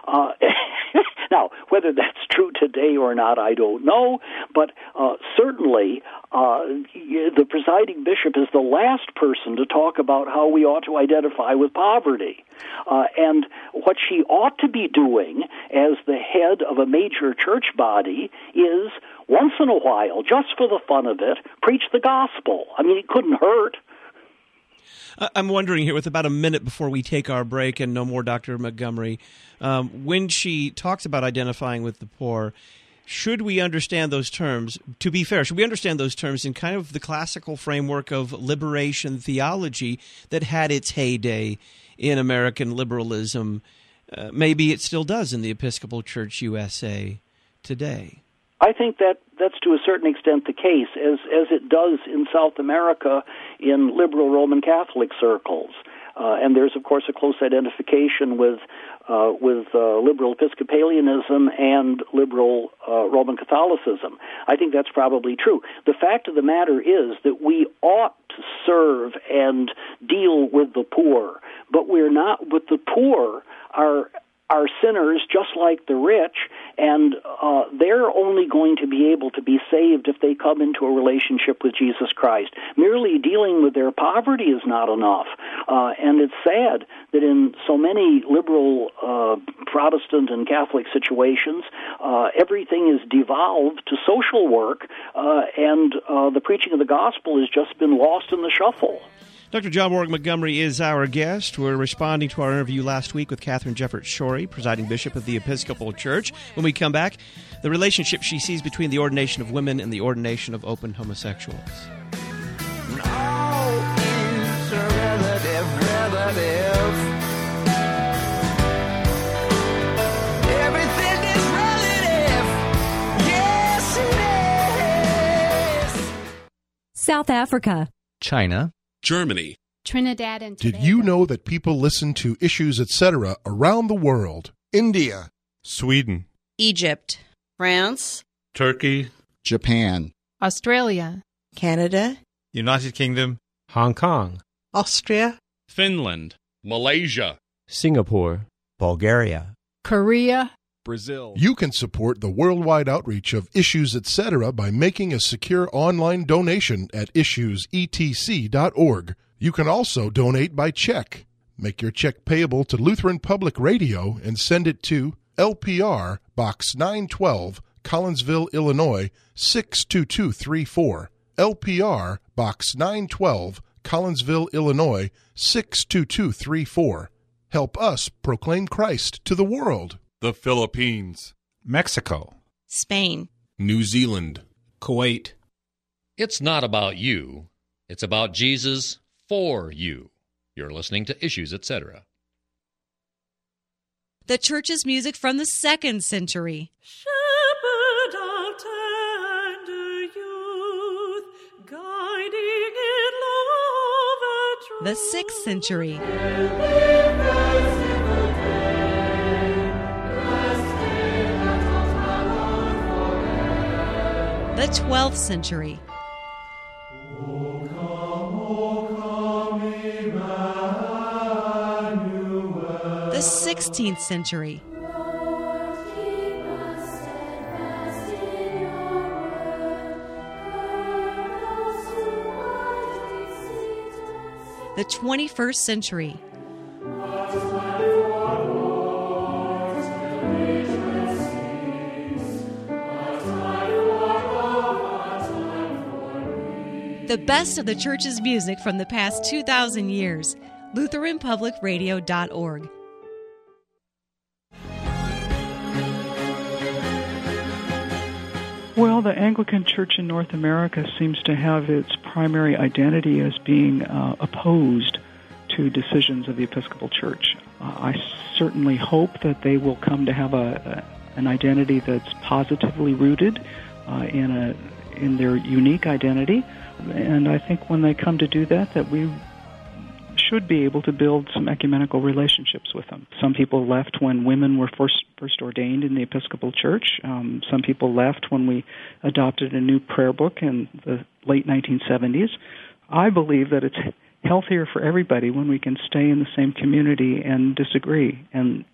Speaker 4: Uh, now, whether that's true today or not, I don't know, but uh, certainly uh, the presiding bishop is the last person to talk about how we ought to identify with poverty. Uh, and what she ought to be doing as the head of a major church body is, once in a while, just for the fun of it, preach the gospel. I mean, it couldn't hurt.
Speaker 3: I'm wondering here, with about a minute before we take our break and no more Doctor Montgomery, um, when she talks about identifying with the poor, should we understand those terms, to be fair, should we understand those terms in kind of the classical framework of liberation theology that had its heyday in American liberalism? Uh, maybe it still does in the Episcopal Church U S A today.
Speaker 4: I think that that's to a certain extent the case, as as it does in South America in liberal Roman Catholic circles. Uh, and there's, of course, a close identification with uh, with uh, liberal Episcopalianism and liberal uh, Roman Catholicism. I think that's probably true. The fact of the matter is that we ought to serve and deal with the poor, but we're not. But the poor are are sinners just like the rich, and uh, they're only going to be able to be saved if they come into a relationship with Jesus Christ. Merely dealing with their poverty is not enough, uh, and it's sad that in so many liberal uh, Protestant and Catholic situations, uh, everything is devolved to social work, uh, and uh, the preaching of the gospel has just been lost in the shuffle.
Speaker 3: Doctor John Warwick Montgomery is our guest. We're responding to our interview last week with Katharine Jefferts Schori, presiding bishop of the Episcopal Church. When we come back, the relationship she sees between the ordination of women and the ordination of open homosexuals.
Speaker 8: Now is a relative, relative. Everything is relative. Yes, it is.
Speaker 10: South Africa.
Speaker 13: China.
Speaker 14: Germany.
Speaker 15: Trinidad and Tobago.
Speaker 16: Did you know that people listen to Issues Etc. around the world?
Speaker 17: India.
Speaker 18: Sweden.
Speaker 19: Egypt. France.
Speaker 18: Turkey.
Speaker 17: Japan.
Speaker 15: Australia.
Speaker 19: Canada.
Speaker 18: United Kingdom.
Speaker 13: Hong Kong.
Speaker 19: Austria.
Speaker 14: Finland. Malaysia.
Speaker 13: Singapore.
Speaker 20: Bulgaria.
Speaker 15: Korea.
Speaker 7: Brazil.
Speaker 16: You can support the worldwide outreach of Issues Etc. by making a secure online donation at issues e t c dot org. You can also donate by check. Make your check payable to Lutheran Public Radio and send it to L P R Box nine twelve, Collinsville, Illinois six two two three four. L P R Box nine twelve, Collinsville, Illinois six two two three four. Help us proclaim Christ to the world.
Speaker 14: The Philippines.
Speaker 18: Mexico.
Speaker 19: Spain.
Speaker 14: New Zealand.
Speaker 18: Kuwait.
Speaker 1: It's not about you. It's about Jesus for you. You're listening to Issues, et cetera.
Speaker 10: The church's music from the second century.
Speaker 8: Shepherd of tender youth, guiding in love and truth.
Speaker 10: The sixth century. The twelfth century.
Speaker 8: O come, O come, Emmanuel.
Speaker 10: The sixteenth century.
Speaker 8: Lord, keep us steadfast in your word. Burn us to what
Speaker 10: The twenty-first century. The best of the church's music from the past two thousand years. Lutheran Public Radio dot org.
Speaker 2: Well, the Anglican Church in North America seems to have its primary identity as being uh, opposed to decisions of the Episcopal Church. Uh, I certainly hope that they will come to have a, a an identity that's positively rooted uh, in a in their unique identity. And I think when they come to do that, that we should be able to build some ecumenical relationships with them. Some people left when women were first first ordained in the Episcopal Church. Um, some people left when we adopted a new prayer book in the late nineteen seventies. I believe that it's healthier for everybody when we can stay in the same community and disagree. And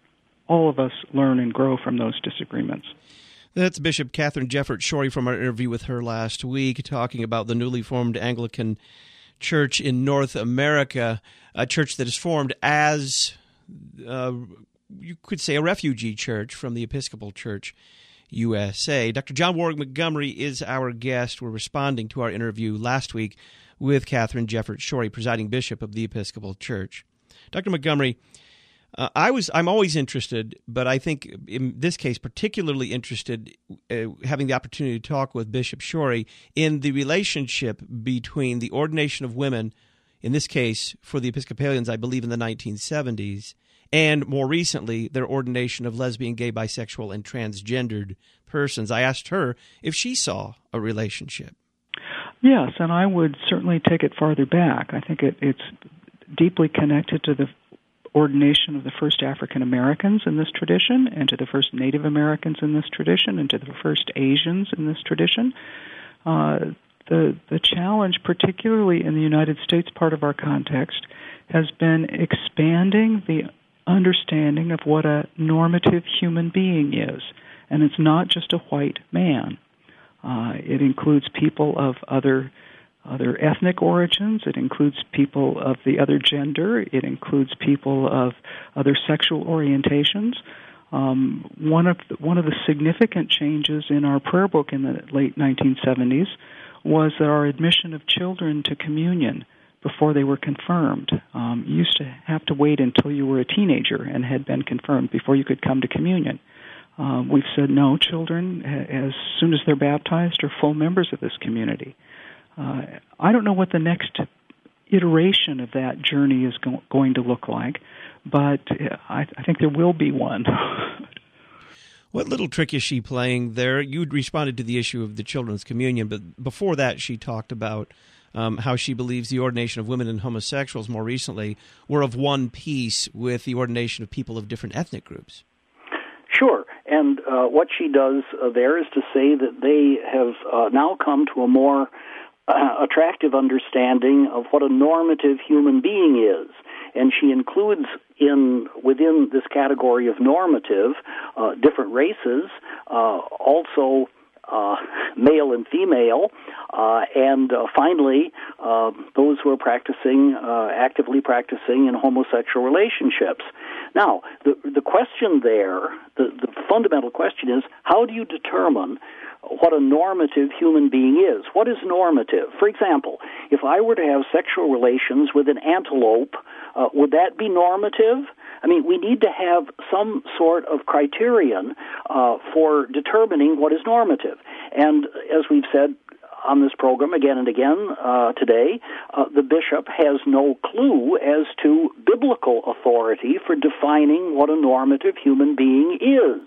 Speaker 2: all of us learn and grow from those disagreements.
Speaker 3: That's Bishop Katharine Jefferts Schori from our interview with her last week, talking about the newly formed Anglican Church in North America, a church that is formed as, uh, you could say, a refugee church from the Episcopal Church U S A. Doctor John Warwick Montgomery is our guest. We're responding to our interview last week with Katharine Jefferts Schori, presiding bishop of the Episcopal Church. Doctor Montgomery, uh, I was, I'm always interested, but I think in this case particularly interested, uh, having the opportunity to talk with Bishop Schori in the relationship between the ordination of women, in this case for the Episcopalians, I believe in the nineteen seventies, and more recently, their ordination of lesbian, gay, bisexual, and transgendered persons. I asked her if she saw a relationship.
Speaker 2: Yes, and I would certainly take it farther back. I think it, it's deeply connected to the ordination of the first African Americans in this tradition, and to the first Native Americans in this tradition, and to the first Asians in this tradition. Uh, the the challenge, particularly in the United States part of our context, has been expanding the understanding of what a normative human being is. And it's not just a white man. Uh, it includes people of other other ethnic origins. It includes people of the other gender. It includes people of other sexual orientations. Um, one of the, one of the significant changes in our prayer book in the late nineteen seventies was that our admission of children to communion before they were confirmed. Um, you used to have to wait until you were a teenager and had been confirmed before you could come to communion. Uh, we've said no, children, as soon as they're baptized, are full members of this community. Uh, I don't know what the next iteration of that journey is go- going to look like, but I, I think there will be one.
Speaker 3: What little trick is she playing there? You responded to the issue of the children's communion, but before that she talked about Um, how she believes the ordination of women and homosexuals more recently were of one piece with the ordination of people of different ethnic groups.
Speaker 4: Sure. And uh, what she does uh, there is to say that they have uh, now come to a more uh, attractive understanding of what a normative human being is. And she includes in within this category of normative uh, different races, uh, also Uh, male and female, uh, and uh, finally, uh, those who are practicing, uh, actively practicing in homosexual relationships. Now, the the question there, the, the fundamental question is, how do you determine what a normative human being is? What is normative? For example, if I were to have sexual relations with an antelope, uh, would that be normative? I mean, we need to have some sort of criterion uh, for determining what is normative. And as we've said on this program again and again uh, today, uh, the bishop has no clue as to biblical authority for defining what a normative human being is,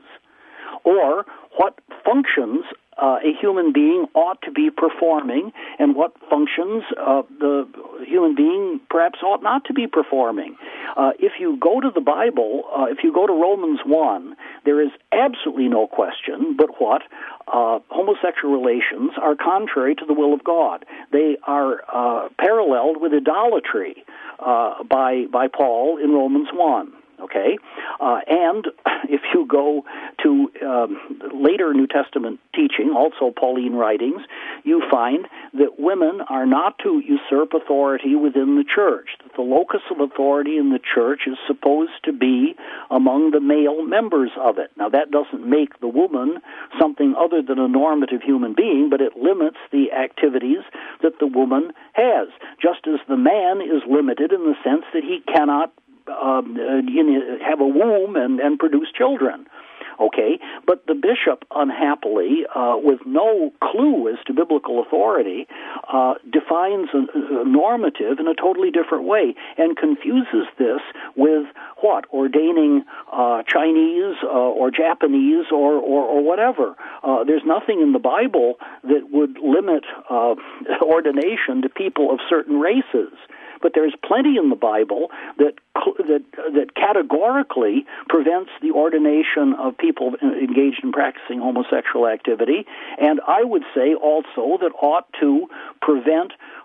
Speaker 4: or what functions uh, a human being ought to be performing, and what functions uh, the human being perhaps ought not to be performing. Uh, if you go to the Bible, uh, if you go to Romans one, there is absolutely no question but what uh, homosexual relations are contrary to the will of God. They are uh, paralleled with idolatry uh, by by Paul in Romans one. Okay, uh, and if you go to um, later New Testament teaching, also Pauline writings, you find that women are not to usurp authority within the church, that the locus of authority in the church is supposed to be among the male members of it. Now, that doesn't make the woman something other than a normative human being, but it limits the activities that the woman has, just as the man is limited in the sense that he cannot Um, uh, have a womb and, and produce children. Okay, but the bishop, unhappily, uh, with no clue as to biblical authority, uh, defines a, a normative in a totally different way and confuses this with what? Ordaining uh, Chinese uh, or Japanese or, or, or whatever. Uh, there's nothing in the Bible that would limit uh, ordination to people of certain races. But there's plenty in the Bible that that that categorically prevents the ordination of people engaged in practicing homosexual activity, and I would say also that ought to prevent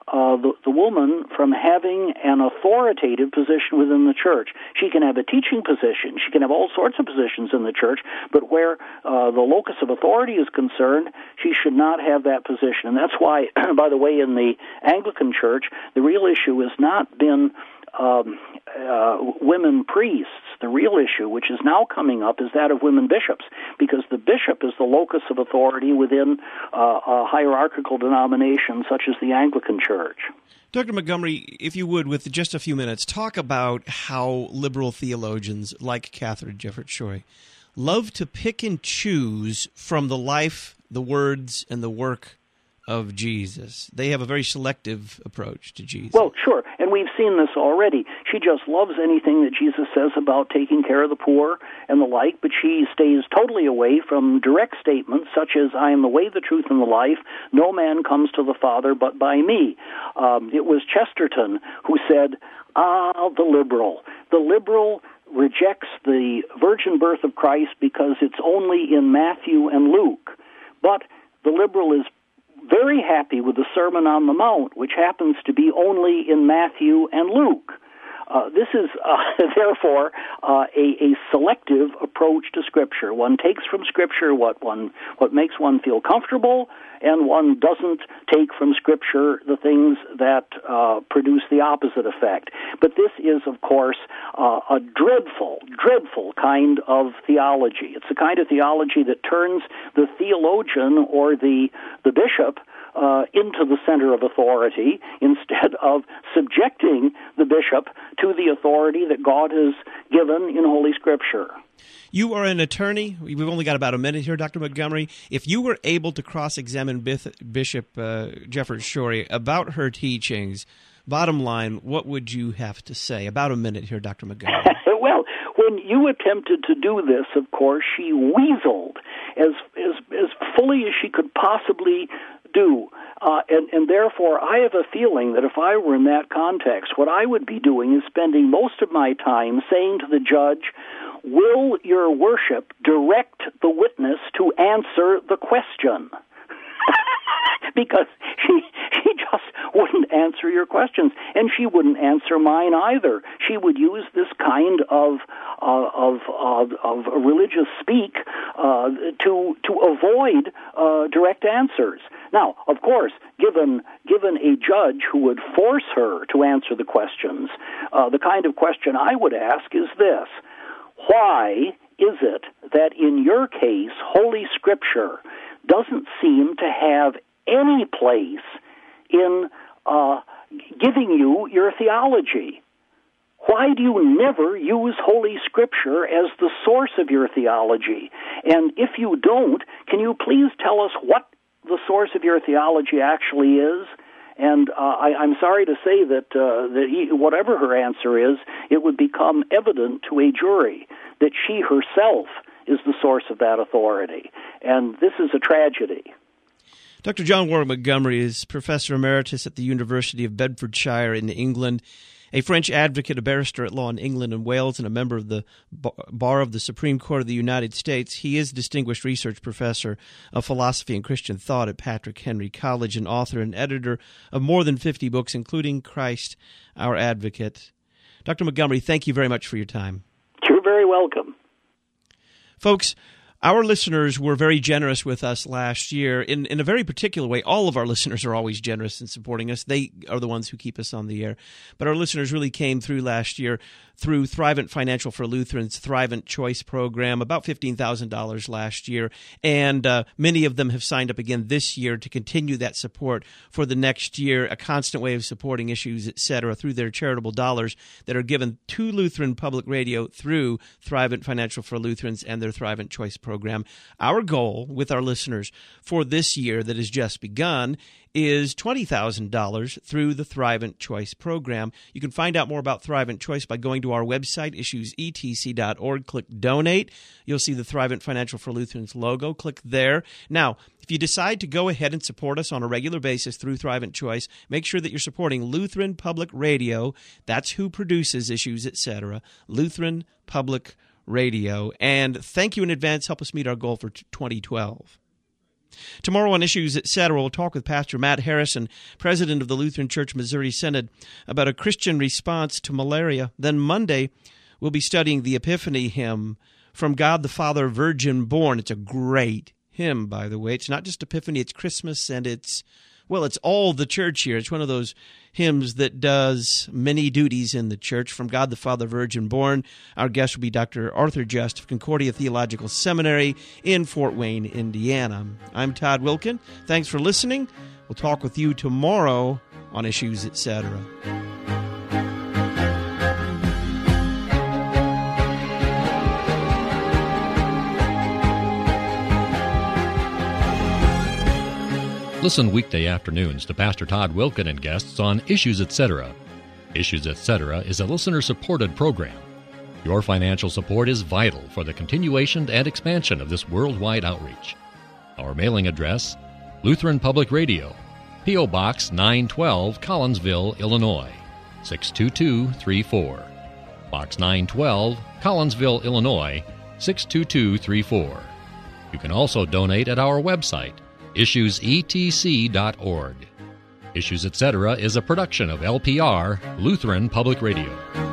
Speaker 4: uh, the, the woman from having an authoritative position within the church. She can have a teaching position. She can have all sorts of positions in the church, but where uh, the locus of authority is concerned, she should not have that position. And that's why, by the way, in the Anglican Church, the real issue has not been Um, uh, women priests. The real issue, which is now coming up, is that of women bishops, because the bishop is the locus of authority within uh, a hierarchical denomination such as the Anglican Church.
Speaker 3: Doctor Montgomery, if you would, with just a few minutes, talk about how liberal theologians like Katharine Jefferts Schori love to pick and choose from the life, the words, and the work of Jesus. They have a very selective approach to Jesus.
Speaker 4: Well, sure, and we've seen this already. She just loves anything that Jesus says about taking care of the poor and the like, but she stays totally away from direct statements such as, I am the way, the truth, and the life. No man comes to the Father but by me. Um, it was Chesterton who said, ah, the liberal. The liberal rejects the virgin birth of Christ because it's only in Matthew and Luke. But the liberal is very happy with the Sermon on the Mount, which happens to be only in Matthew and Luke. Uh, this is, uh, therefore, uh, a, a selective approach to Scripture. One takes from Scripture what one what makes one feel comfortable, and one doesn't take from Scripture the things that uh, produce the opposite effect. But this is, of course, uh, a dreadful, dreadful kind of theology. It's the kind of theology that turns the theologian or the the bishop Uh, into the center of authority instead of subjecting the bishop to the authority that God has given in Holy Scripture.
Speaker 3: You are an attorney. We've only got about a minute here, Doctor Montgomery. If you were able to cross-examine Bishop uh, Jefferts Schori about her teachings, bottom line, what would you have to say? About a minute here, Doctor Montgomery.
Speaker 4: Well, when you attempted to do this, of course, she weaseled as as, as fully as she could possibly do. Uh, and, and therefore, I have a feeling that if I were in that context, what I would be doing is spending most of my time saying to the judge, will your worship direct the witness to answer the question? Because she she just wouldn't answer your questions, and she wouldn't answer mine either. She would use this kind of uh, of, of of religious speak uh, to to avoid uh, direct answers. Now, of course, given given a judge who would force her to answer the questions, uh, the kind of question I would ask is this: why is it that in your case, Holy Scripture doesn't seem to have any place in uh, giving you your theology? Why do you never use Holy Scripture as the source of your theology? And if you don't, can you please tell us what the source of your theology actually is? And uh, I, I'm sorry to say that, uh, that he, whatever her answer is, it would become evident to a jury that she herself is the source of that authority. And this is a tragedy.
Speaker 3: Doctor John Warwick Montgomery is Professor Emeritus at the University of Bedfordshire in England, a French advocate, a barrister at law in England and Wales, and a member of the Bar of the Supreme Court of the United States. He is Distinguished Research Professor of Philosophy and Christian Thought at Patrick Henry College and author and editor of more than fifty books, including Christ, Our Advocate. Doctor Montgomery, thank you very much for your time.
Speaker 4: You're very welcome.
Speaker 3: Folks, our listeners were very generous with us last year in, in a very particular way. All of our listeners are always generous in supporting us. They are the ones who keep us on the air. But our listeners really came through last year through Thrivent Financial for Lutherans, Thrivent Choice program, about fifteen thousand dollars last year. And uh, many of them have signed up again this year to continue that support for the next year, a constant way of supporting issues, et cetera, through their charitable dollars that are given to Lutheran Public Radio through Thrivent Financial for Lutherans and their Thrivent Choice program. Our goal with our listeners for this year that has just begun is twenty thousand dollars through the Thrivent Choice program. You can find out more about Thrivent Choice by going to our website, issues e t c dot org. Click Donate. You'll see the Thrivent Financial for Lutherans logo. Click there. Now, if you decide to go ahead and support us on a regular basis through Thrivent Choice, make sure that you're supporting Lutheran Public Radio. That's who produces Issues, et cetera. Lutheran Public Radio. And thank you in advance. Help us meet our goal for twenty twelve. Tomorrow on Issues, et cetera, we'll talk with Pastor Matt Harrison, president of the Lutheran Church Missouri Synod, about a Christian response to malaria. Then Monday, we'll be studying the Epiphany hymn, From God the Father, Virgin Born. It's a great hymn, by the way. It's not just Epiphany, it's Christmas, and it's, well, it's all the church here. It's one of those hymns that does many duties in the church. From God the Father, Virgin Born. Our guest will be Doctor Arthur Just of Concordia Theological Seminary in Fort Wayne, Indiana. I'm Todd Wilkin. Thanks for listening. We'll talk with you tomorrow on Issues, et cetera.
Speaker 1: Listen weekday afternoons to Pastor Todd Wilkin and guests on Issues, et cetera. Issues, et cetera is a listener-supported program. Your financial support is vital for the continuation and expansion of this worldwide outreach. Our mailing address, Lutheran Public Radio, P O. Box nine twelve, Collinsville, Illinois, six two two three four. Box nine twelve, Collinsville, Illinois, six two two three four. You can also donate at our website, issues e t c dot org. Issues, et cetera is a production of L P R, Lutheran Public Radio.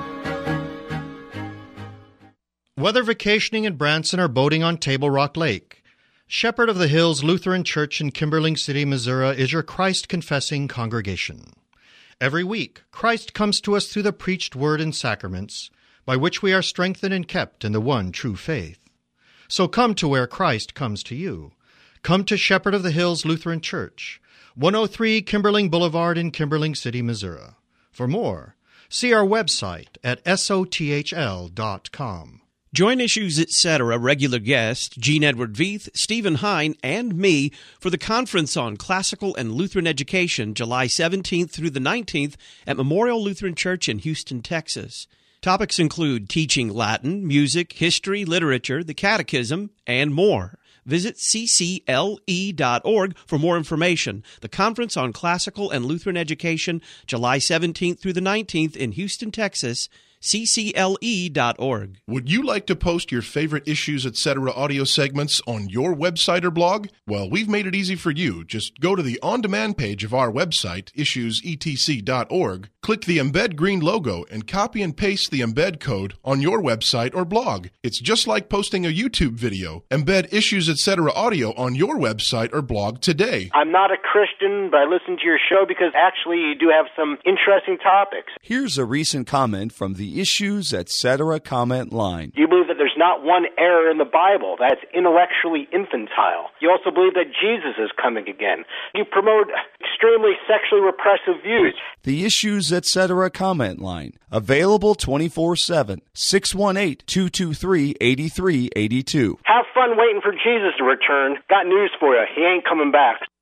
Speaker 17: Whether vacationing in Branson or boating on Table Rock Lake, Shepherd of the Hills Lutheran Church in Kimberling City, Missouri is your Christ-confessing congregation. Every week, Christ comes to us through the preached word and sacraments, by which we are strengthened and kept in the one true faith. So come to where Christ comes to you. Come to Shepherd of the Hills Lutheran Church, one oh three Kimberling Boulevard in Kimberling City, Missouri. For more, see our website at S O T H L dot com.
Speaker 3: Join Issues, et cetera. Regular guest Gene Edward Veith, Stephen Hine, and me for the Conference on Classical and Lutheran Education, July seventeenth through the nineteenth at Memorial Lutheran Church in Houston, Texas. Topics include teaching Latin, music, history, literature, the catechism, and more. Visit c c l e dot org for more information. The Conference on Classical and Lutheran Education, July seventeenth through the nineteenth in Houston, Texas, c c l e dot org.
Speaker 16: Would you like to post your favorite Issues, et cetera audio segments on your website or blog? Well, we've made it easy for you. Just go to the on-demand page of our website, issues e t c dot org, click the Embed Green logo, and copy and paste the embed code on your website or blog. It's just like posting a YouTube video. Embed Issues, et cetera audio on your website or blog today.
Speaker 20: I'm not a Christian, but I listen to your show because actually you do have some interesting topics.
Speaker 7: Here's a recent comment from the Issues, et cetera comment line.
Speaker 20: You believe that there's not one error in the Bible that's intellectually infantile. You also believe that Jesus is coming again. You promote extremely sexually repressive views.
Speaker 7: The Issues, et cetera comment line. Available twenty-four seven. six one eight, two two three, eight three eight two.
Speaker 20: Have fun waiting for Jesus to return. Got news for you. He ain't coming back.